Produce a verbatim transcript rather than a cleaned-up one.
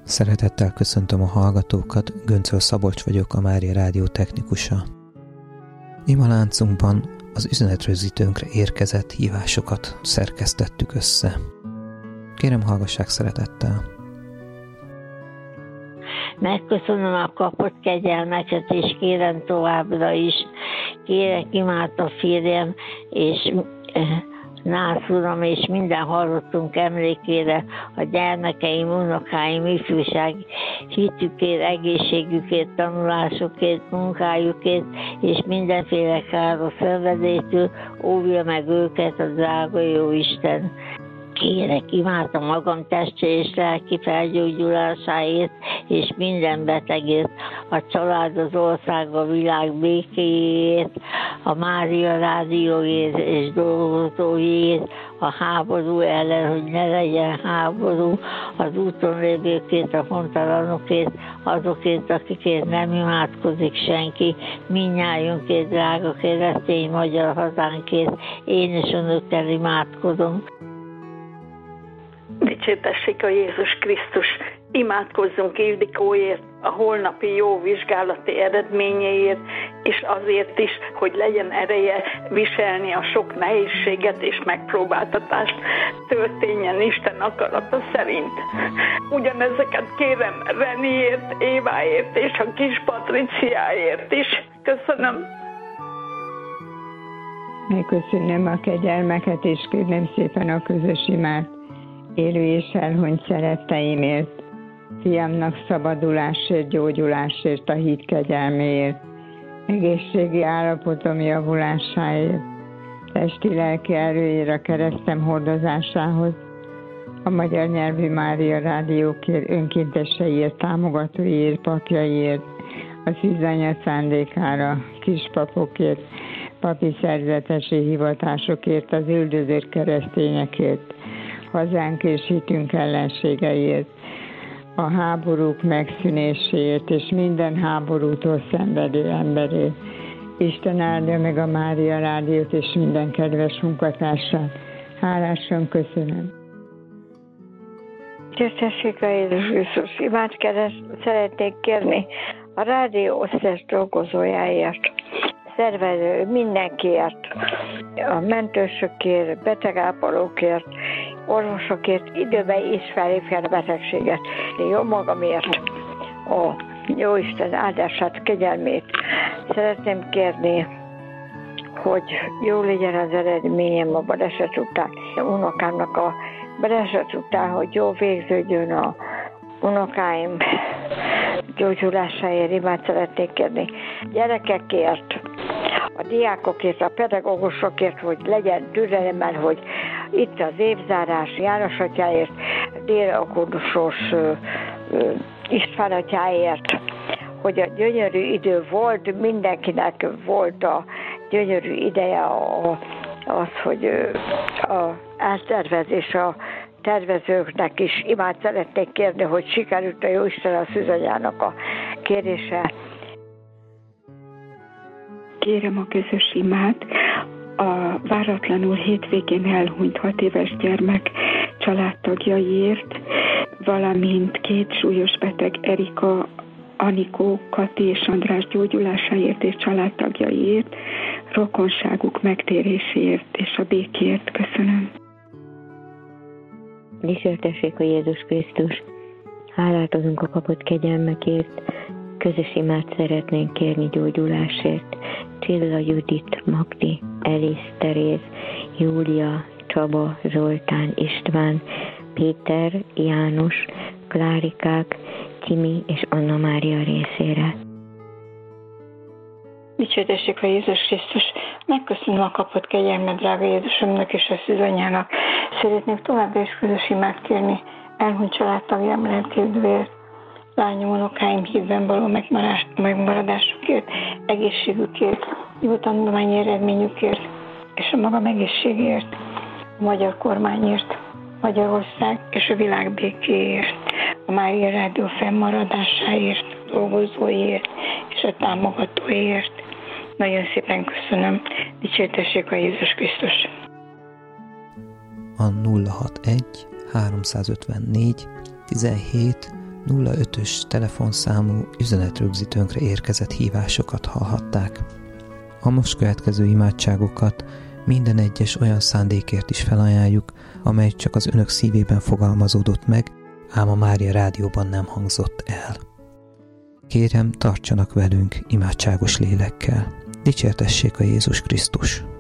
Szeretettel köszöntöm a hallgatókat, Göncöl Szabolcs vagyok, a Mária Rádió technikusa. Imaláncunkban az üzenetrögzítőnkre érkezett hívásokat szerkesztettük össze. Kérem, hallgassák szeretettel! Megköszönöm a kapott kegyelmeket, és kérem továbbra is. Kérek imád a férjem, és Nász uram, és minden hallottunk emlékére, a gyermekeim, unokáim, ifjúság hitükért, egészségükért, tanulásukért, munkájukért, és mindenféle káros szenvedélytől óvja meg őket a drága jó Isten. Kérek imád a magam testi és lelki felgyógyulásáért, és minden betegért, a család, az ország, a világ békéjét, a Mária Rádióért és dolgozóért, a háború ellen, hogy ne legyen háború, az úton lévőkért, a hontalanokért, azokért, akikért nem imádkozik senki, mindnyájunkért, drága keresztény magyar hazánkért, én is önökkel imádkozom. Dicsértessék a Jézus Krisztus, imádkozzunk Ildikóért, a holnapi jó vizsgálati eredményeért, és azért is, hogy legyen ereje viselni a sok nehézséget és megpróbáltatást, történjen Isten akarata szerint. Ugyanezeket kérem Reniért, Éváért és a kis Patriciáért is. Köszönöm. Megköszönöm a kegyelmeket, és kérem szépen a közös imát élő és elhunyt szeretteimért, fiamnak szabadulásért, gyógyulásért, a hit kegyelméért, egészségi állapotom javulásáért, testi-lelki erőért, a keresztem hordozásához, a magyar nyelvű Mária Rádiókért, önkénteseiért, támogatóiért, papjaiért, a szűzanya szándékára, kispapokért, papi szerzetesi hivatásokért, az üldözött keresztényekért, hazánk és hitünk ellenségeiért, a háborúk megszűnéséért és minden háborútól szenvedő emberért. Isten áldja meg a Mária Rádiót és minden kedves munkatársát. Hálásan köszönöm. Tisztessék a Jézus Krisztus, imádkeres szeretnék kérni a rádió összes dolgozójáért, szervező mindenkiért, a mentősökért, betegápolókért, orvosokért, időben is felhívják a betegséget. Jó magamért a Jóisten áldását, kegyelmét szeretném kérni, hogy jó legyen az eredményem a baleset után. A unokámnak a baleset után, hogy jó végződjön a unokáim gyógyulásáért, imát szeretnék kérni. Gyerekekért, a diákokért, a pedagógusokért, hogy legyen türelemmel, hogy itt az évzárás János atyáért, Dél-Akudusos István atyáért, hogy a gyönyörű idő volt, mindenkinek volt a gyönyörű ideje az, hogy a eltervezés a tervezőknek is imát szeretnék kérni, hogy sikerült a Jóisten a szűzanyának a kérése. Kérem a közös imát a váratlanul hétvégén elhunyt hat éves gyermek családtagjaiért, valamint két súlyos beteg Erika, Anikó, Kati és András gyógyulásáért és családtagjaiért, rokonságuk megtéréséért és a békért. Köszönöm. Dicsértessék a Jézus Krisztus, hálát adunk a kapott kegyelmekért, közös imát szeretnénk kérni gyógyulásért. Csilla, Judit, Magdi, Elis, Teréz, Júlia, Csaba, Zoltán, István, Péter, János, Klárikák, Timi és Anna Mária részére. Dicsértessék a Jézus Krisztus, megköszönöm a kapott kegyelmet, drága Jézusomnak és a szűzanyának. Szeretnék továbbra is közös imát kérni elhunyt családtagjám lelkérdőért, lányom, unokáim hívben való megmaradásukért, egészségükért, jó tanulmányi eredményükért és a magam egészségért, a magyar kormányért, Magyarország és a világ békéért, a Mária Rádió fennmaradásáért, a dolgozóért és a támogatóért. Nagyon szépen köszönöm. Dicsértessék a Jézus Krisztus. A nulla hatvanegy háromszázötvennégy tizenhét nulla ötös telefonszámú üzenetrögzítőnkre érkezett hívásokat hallhatták. A most következő imádságokat minden egyes olyan szándékért is felajánljuk, amely csak az önök szívében fogalmazódott meg, ám a Mária Rádióban nem hangzott el. Kérem, tartsanak velünk imádságos lélekkel. Dicsértessék a Jézus Krisztus!